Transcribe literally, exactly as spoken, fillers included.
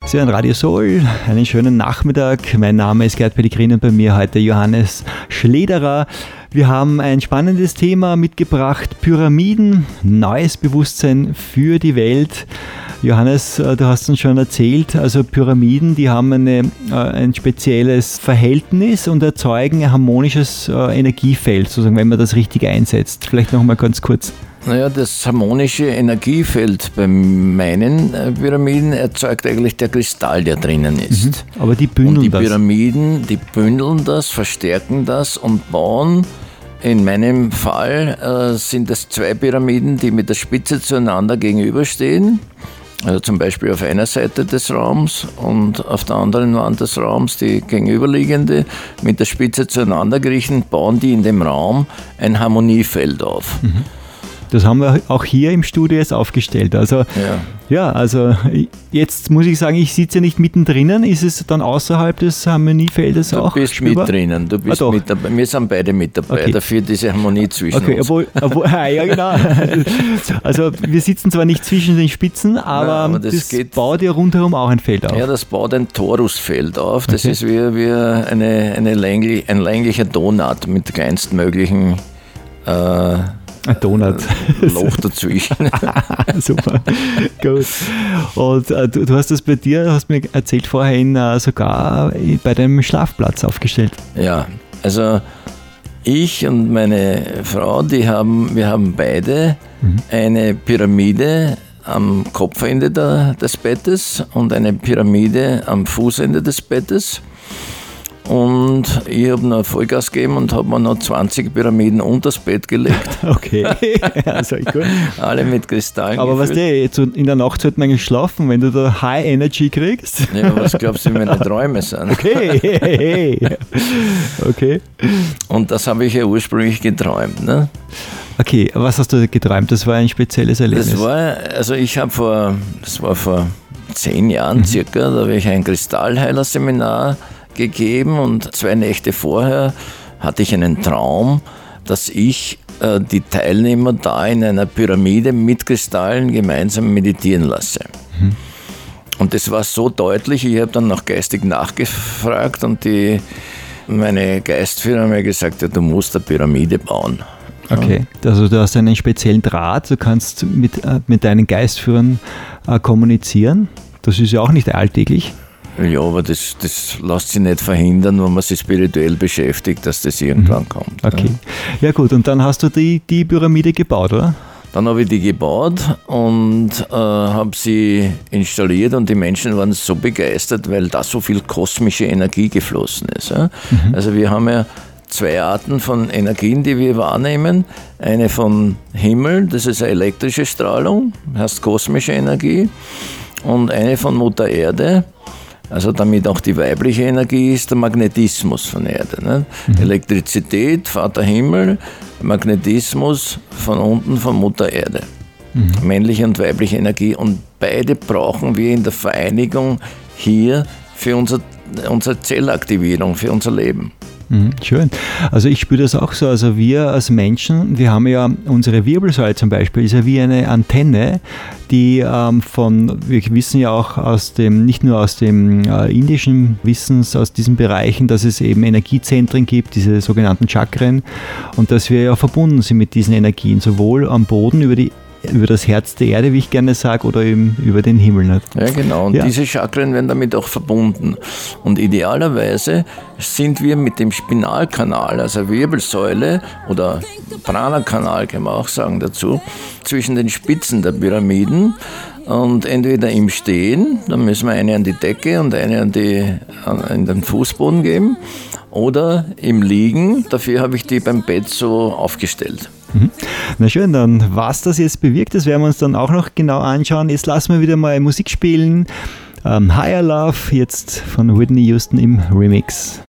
Sie hören Radio Soul, einen schönen Nachmittag. Mein Name ist Gerd Pellegrin und bei mir heute Johannes Schlederer. Wir haben ein spannendes Thema mitgebracht, Pyramiden, neues Bewusstsein für die Welt. Johannes, du hast uns schon erzählt, also Pyramiden, die haben eine, ein spezielles Verhältnis und erzeugen ein harmonisches Energiefeld, sozusagen, wenn man das richtig einsetzt. Vielleicht noch mal ganz kurz. Naja, das harmonische Energiefeld bei meinen Pyramiden erzeugt eigentlich der Kristall, der drinnen ist. Mhm. Aber die bündeln das. Und die Pyramiden, die bündeln das, verstärken das und bauen. In meinem Fall äh, sind es zwei Pyramiden, die mit der Spitze zueinander gegenüberstehen. Also zum Beispiel auf einer Seite des Raums und auf der anderen Wand des Raums die gegenüberliegende mit der Spitze zueinander gerichtet, bauen die in dem Raum ein Harmoniefeld auf. Mhm. Das haben wir auch hier im Studio jetzt aufgestellt. Also, ja. ja, also jetzt muss ich sagen, ich sitze ja nicht mittendrin. Ist es dann außerhalb des Harmoniefeldes du auch? Du bist spürbar? mit drinnen. Du bist ah, mit dabei. Wir sind beide mit dabei. Okay. Dafür diese Harmonie zwischen okay, uns. Obwohl, obwohl, ja, genau. Also wir sitzen zwar nicht zwischen den Spitzen, aber, Nein, aber das, das geht, baut ja rundherum auch ein Feld auf. Ja, das baut ein Torusfeld auf. Das okay. ist wie, wie eine, eine länglich, ein länglicher Donut mit kleinstmöglichen äh, ein Donut. Loch dazwischen. Super, gut. Und äh, du, du hast das bei dir, hast mir erzählt vorhin, äh, sogar bei deinem Schlafplatz aufgestellt. Ja, also ich und meine Frau, die haben, wir haben beide mhm. eine Pyramide am Kopfende der, des Bettes und eine Pyramide am Fußende des Bettes. Und ich habe noch Vollgas gegeben und habe mir noch zwanzig Pyramiden unter das Bett gelegt. Okay, also gut. Alle mit Kristallen Aber was weißt du, in der Nacht sollte man eigentlich schlafen, wenn du da High Energy kriegst. Ja, was glaubst du, wie meine Träume sind? Okay, hey, hey. Okay. Und das habe ich ja ursprünglich geträumt. Ne? Okay, was hast du geträumt? Das war ein spezielles Erlebnis. Das war, also ich habe vor, das war vor zehn Jahren mhm. circa, da habe ich ein Kristallheiler-Seminar gegeben und zwei Nächte vorher hatte ich einen Traum, dass ich äh, die Teilnehmer da in einer Pyramide mit Kristallen gemeinsam meditieren lasse. Mhm. Und das war so deutlich, ich habe dann noch geistig nachgefragt und die, meine Geistführer haben mir gesagt, ja, du musst eine Pyramide bauen. Okay, also du hast einen speziellen Draht, du kannst mit, äh, mit deinen Geistführern äh, kommunizieren. Das ist ja auch nicht alltäglich. Ja, aber das, das lässt sich nicht verhindern, wenn man sich spirituell beschäftigt, dass das irgendwann mhm. kommt. Okay, ja. ja gut, und dann hast du die, die Pyramide gebaut, oder? Dann habe ich die gebaut und äh, habe sie installiert und die Menschen waren so begeistert, weil da so viel kosmische Energie geflossen ist. Ja? Mhm. Also wir haben ja zwei Arten von Energien, die wir wahrnehmen. Eine vom Himmel, das ist eine elektrische Strahlung, heißt kosmische Energie, und eine von Mutter Erde. Also damit auch die weibliche Energie ist der Magnetismus von Erde. Ne? Mhm. Elektrizität, Vater Himmel, Magnetismus von unten von Mutter Erde. Mhm. Männliche und weibliche Energie. Und beide brauchen wir in der Vereinigung hier für unser, unsere Zellaktivierung, für unser Leben. Schön. Also ich spüre das auch so. Also wir als Menschen, wir haben ja unsere Wirbelsäule zum Beispiel, ist ja wie eine Antenne, die ähm, von, wir wissen ja auch aus dem, nicht nur aus dem äh, indischen Wissens, aus diesen Bereichen, dass es eben Energiezentren gibt, diese sogenannten Chakren, und dass wir ja verbunden sind mit diesen Energien, sowohl am Boden über die über das Herz der Erde, wie ich gerne sage, oder eben über den Himmel. Nicht? Ja, genau. Und ja. diese Chakren werden damit auch verbunden. Und idealerweise sind wir mit dem Spinalkanal, also Wirbelsäule oder Prana-Kanal, kann man auch sagen dazu, zwischen den Spitzen der Pyramiden. Und entweder im Stehen, dann müssen wir eine an die Decke und eine an, die, an den Fußboden geben, oder im Liegen. Dafür habe ich die beim Bett so aufgestellt. Mhm. Na schön, dann was das jetzt bewirkt, das werden wir uns dann auch noch genau anschauen. Jetzt lassen wir wieder mal Musik spielen. Ähm, Higher Love, jetzt von Whitney Houston im Remix.